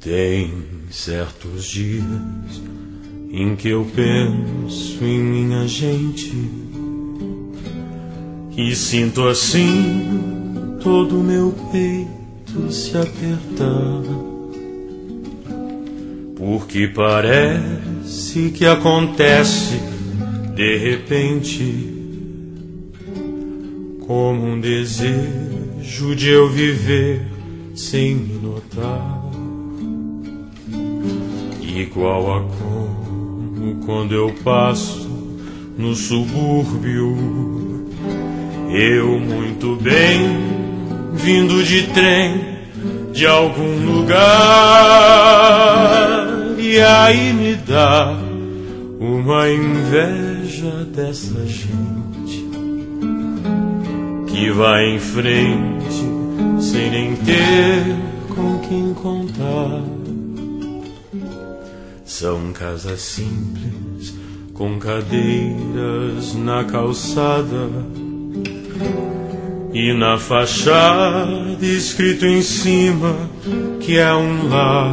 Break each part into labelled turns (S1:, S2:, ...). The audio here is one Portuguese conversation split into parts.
S1: Tem certos dias em que eu penso em minha gente e sinto assim todo o meu peito se apertar, porque parece que acontece de repente, como um desejo de eu viver sem me notar, igual a como quando eu passo no subúrbio, eu muito bem, vindo de trem de algum lugar, e aí me dá uma inveja dessa gente que vai em frente sem nem ter com quem contar. São casas simples com cadeiras na calçada e na fachada escrito em cima que é um lar.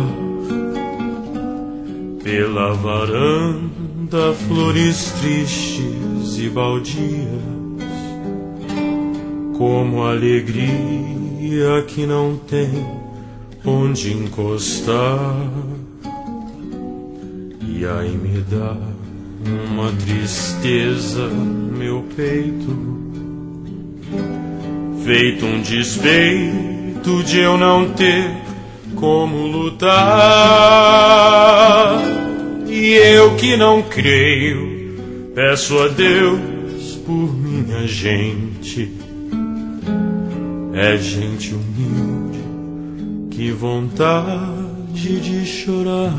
S1: Pela varanda flores tristes e baldias, como alegria que não tem onde encostar. E aí me dá uma tristeza no meu peito, feito um despeito de eu não ter como lutar. E eu que não creio, peço a Deus por minha gente. É gente humilde, que vontade de chorar.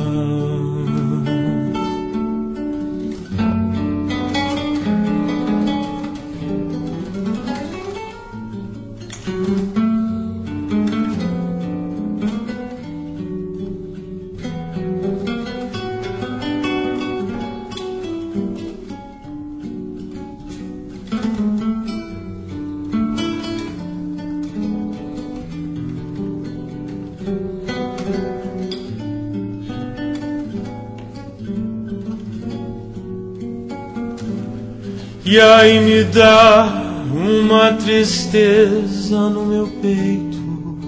S1: E aí me dá uma tristeza no meu peito,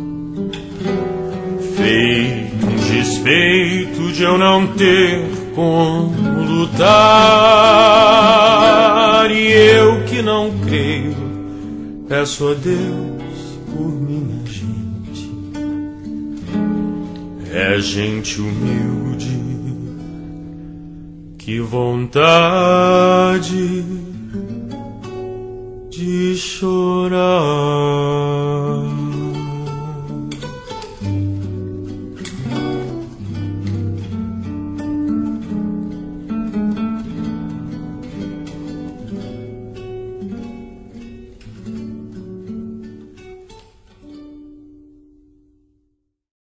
S1: feito um despeito de eu não ter como lutar. E eu que não creio, peço a Deus por minha gente. É gente humilde, que vontade de chorar.